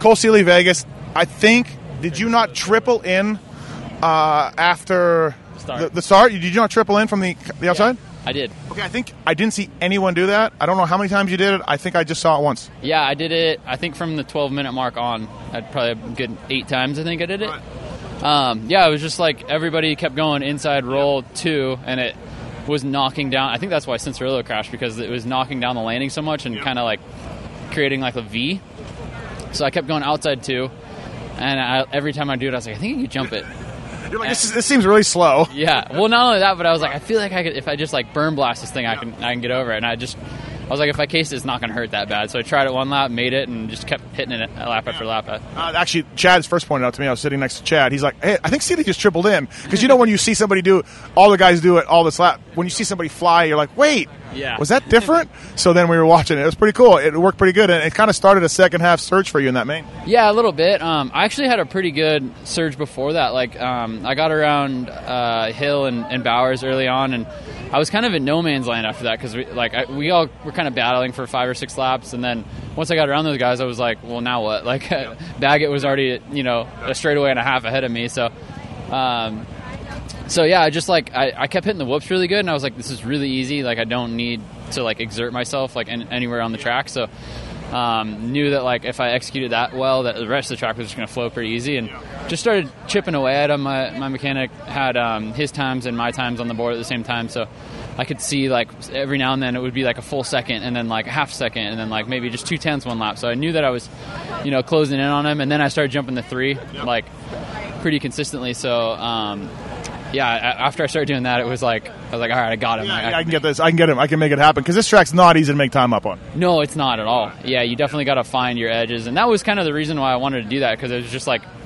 Cole Seely, Vegas. I think, did you not triple in after the start? Did you not triple in from the outside? Yeah, I did. Okay, I think I didn't see anyone do that. I don't know how many times you did it. I think I just saw it once. Yeah, I did it, I think from the 12-minute mark on. I'd probably a good 8 times, I think I did it. Right. It was just like everybody kept going inside roll 2, and it was knocking down. I think that's why Cianciarulo crashed, because it was knocking down the landing so much and kind of like creating like a V. So I kept going outside 2, and every time I do it, I was like, I think I could jump it. You're like, this seems really slow. Yeah. Well, not only that, but I was like, I feel like I could, if I just like burn blast this thing, I can get over it. And I was like, if I case it, it's not going to hurt that bad. So I tried it one lap, made it, and just kept hitting it lap after lap. Actually, Chad's first pointed out to me. I was sitting next to Chad. He's like, hey, I think Seely just tripled in. Because when you see somebody do it, all the guys do it all this lap. When you see somebody fly, you're like, wait, was that different? So then we were watching it. It was pretty cool. It worked pretty good. And it kind of started a second half surge for you in that main. Yeah, a little bit. I actually had a pretty good surge before that. Like, I got around Hill and Bowers early on, and I was kind of in no man's land after that, because we all were kind of battling for 5 or 6 laps, and then once I got around those guys, I was like, well, now what? Like, Baggett was already, a straightaway and a half ahead of me, so yeah, I just I kept hitting the whoops really good, and I was like, this is really easy. Like, I don't need to exert myself anywhere on the track, so knew that if I executed that well, that the rest of the track was just going to flow pretty easy, and just started chipping away at him. My mechanic had his times and my times on the board at the same time, so I could see every now and then it would be a full second, and then a half second, and then maybe just 2/10 one lap. So I knew that I was, closing in on him, and then I started jumping the 3 pretty consistently. So after I started doing that, it was I was all right, I got him. I can get this. I can get him. I can make it happen, because this track's not easy to make time up on. No, it's not at all. Yeah, you definitely got to find your edges, and that was kind of the reason why I wanted to do that, because it was just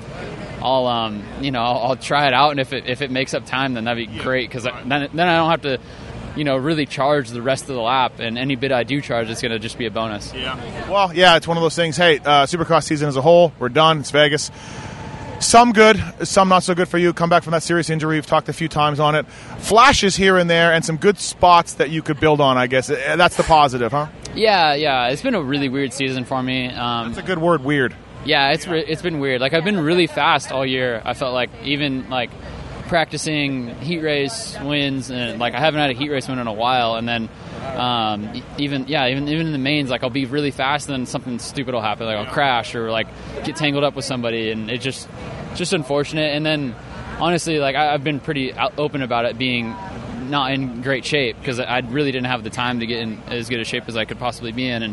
I'll try it out, and if it makes up time, then that'd be great, because then I don't have to really charge the rest of the lap, and any bit I do charge is going to just be a bonus. Yeah. Well, yeah, it's one of those things. Hey, Supercross season as a whole, we're done. It's Vegas. Some good, some not so good for you. Come back from that serious injury. We've talked a few times on it. Flashes here and there, and some good spots that you could build on, I guess. That's the positive, huh? Yeah. It's been a really weird season for me. That's a good word, weird. Yeah, it's been weird. I've been really fast all year. I felt even practicing heat race wins, and I haven't had a heat race win in a while, and then even in the mains, I'll be really fast, and then something stupid will happen, I'll crash or get tangled up with somebody, and it's just unfortunate. And then honestly, I've been pretty open about it being not in great shape, because I really didn't have the time to get in as good a shape as I could possibly be in, and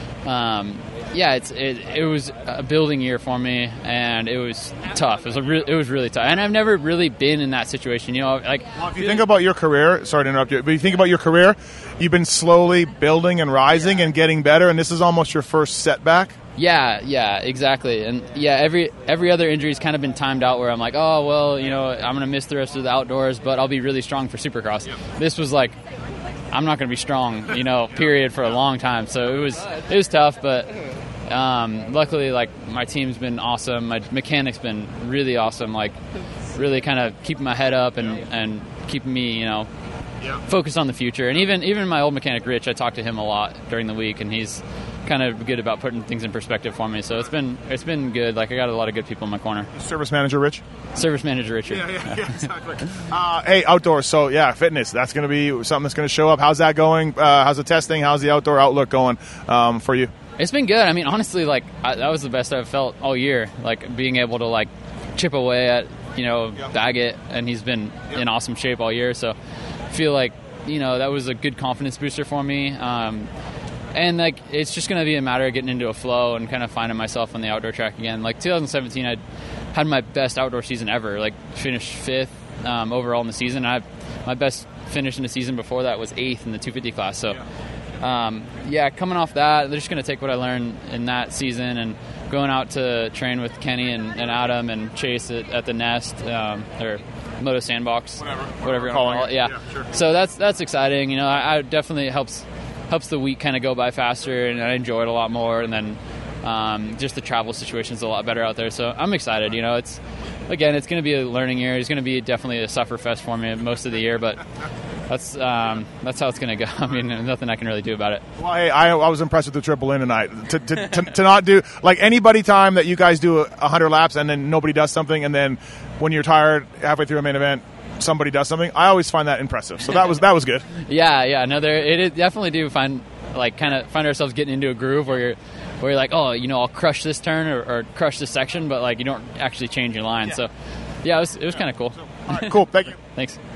it was a building year for me, and it was tough. It was really tough, and I've never really been in that situation. If you think about your career, sorry to interrupt you, but you think about your career, you've been slowly building and rising and getting better, and this is almost your first setback. Yeah, exactly, and every other injury's kind of been timed out, where I'm like, oh well, I'm gonna miss the rest of the outdoors, but I'll be really strong for Supercross. Yep. This was I'm not going to be strong, period, for a long time. So it was tough, but luckily, my team's been awesome. My mechanic's been really awesome, really kind of keeping my head up and keeping me, focused on the future. And even my old mechanic, Rich, I talked to him a lot during the week, and he's kind of good about putting things in perspective for me. So it's been good. I got a lot of good people in my corner. Service manager Rich? Service manager Richard. Yeah, exactly. Hey, outdoors. So, fitness. That's going to be something that's going to show up. How's that going? How's the testing? How's the outdoor outlook going for you? It's been good. I mean, honestly, that was the best I've felt all year. Being able to, chip away at, Baggett, and he's been in awesome shape all year. So I feel that was a good confidence booster for me. And it's just going to be a matter of getting into a flow and kind of finding myself on the outdoor track again. 2017, I had my best outdoor season ever. Finished 5th overall in the season. My best finish in the season before that was 8th in the 250 class. So, coming off that, they're just going to take what I learned in that season and going out to train with Kenny and Adam and Chase at the Nest or Moto Sandbox, whatever you want to call it. Yeah. Sure. So that's exciting. I definitely helps the week kind of go by faster, and I enjoy it a lot more, and then just the travel situation's a lot better out there, so I'm excited. It's going to be a learning year. It's going to be definitely a suffer fest for me most of the year, but that's how it's going to go. I mean, there's nothing I can really do about it. Well, hey, I was impressed with the triple in tonight. To not do like anybody time that you guys do 100 laps and then nobody does something, and then when you're tired halfway through a main event, somebody does something. I always find that impressive. So that was good. Yeah. No, it definitely do find ourselves getting into a groove where you're like, oh, I'll crush this turn or crush this section, but like you don't actually change your line. Yeah. So yeah, it was kind of cool. All right, cool. Thank you. Thanks.